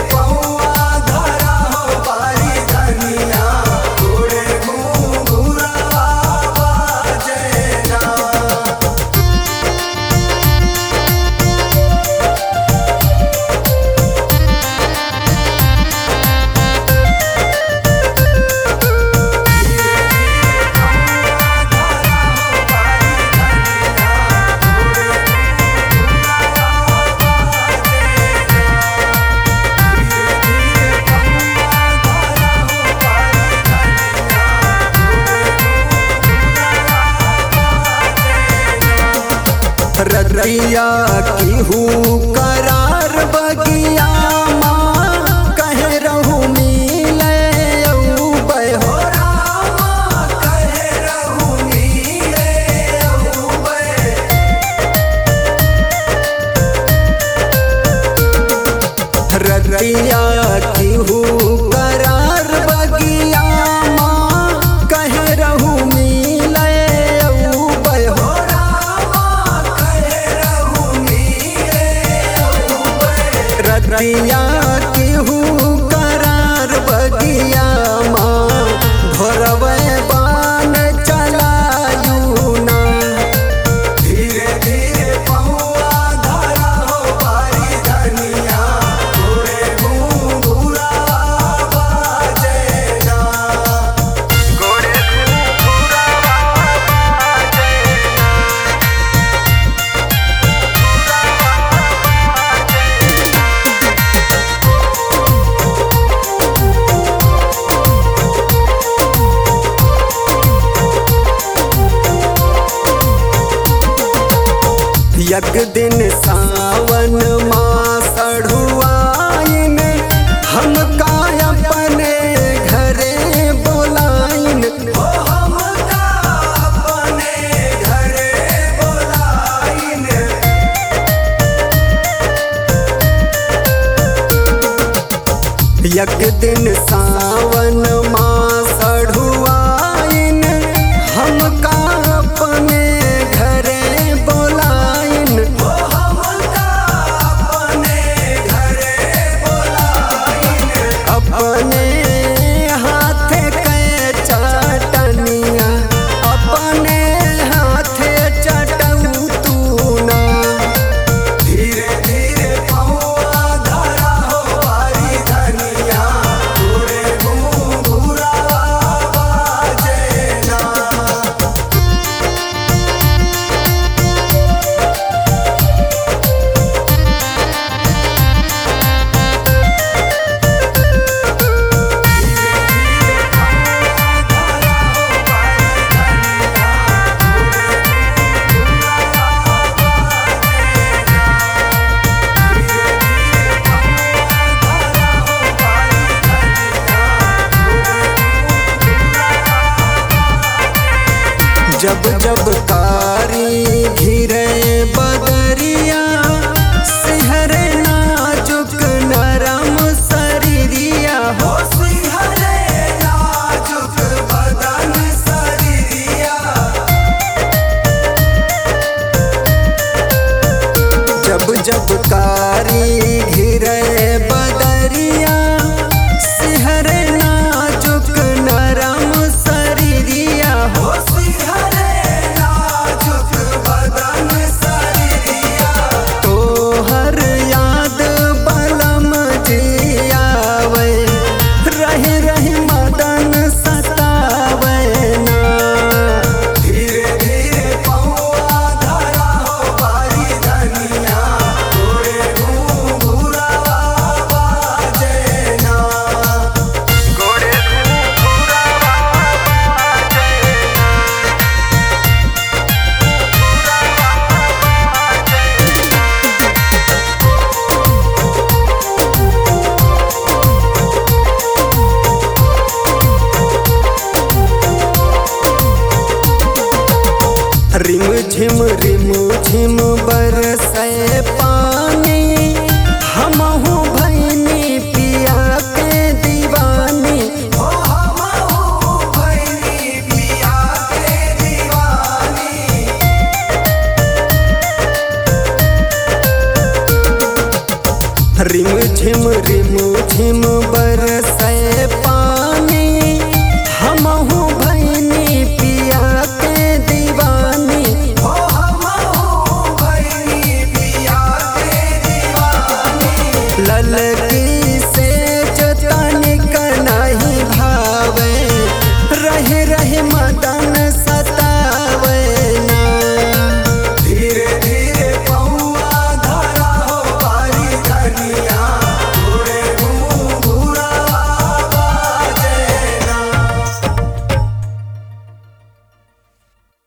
पौआ धरा हो बारी धनिया तोरे घुंघुरवा बाजेना। रतिया केहू करार बगिया माँ कहे रहू मिले औबे हो रामा कहे रहू मिले औबे। रतिया केहू करार बगिया माँ कहे रहू मिले औबे हो रतिया केहू करार बगिया माँ भोरवे बान चलायू ना। धीरे धीरे पहुआ धरा हो बारी धनिया तोरे घुंघुरवा बाजेना। तोरे घुंघुरवा यक दिन सावन मास अढ़ुआइन हमका अपने घरे बोलाइन हो हमका अपने घरे बोलाइन। यक दिन सावन मास अढ़ुआइन हमका अपने घरे बोलाइन हो हमका अपने घरे बोलाइन। अपने हाथे के चटनिया अपने हाथे चटऊ तू ना। धीरे धीरे पहुआ धरा हो बारी धनिया तोरे घुंघुरवा बाजेना। जब जब कारी घिरे बदरिया सिहरे नाजुक नरम शरीरिया हो सिहरे नाजुक बदन शरीरिया। जब जब कारी घिरे बदरिया सिहरे नाजुक नरम शरीरिया हो सिहरे नाजुक बदन शरीरिया। झिम बरसे पानी हमहू भैनी पिया के दीवानी हो हमहू भैनी पिया के दीवानी ललकी से जो तनिक नहीं भावे रहे रहे मदन सतावे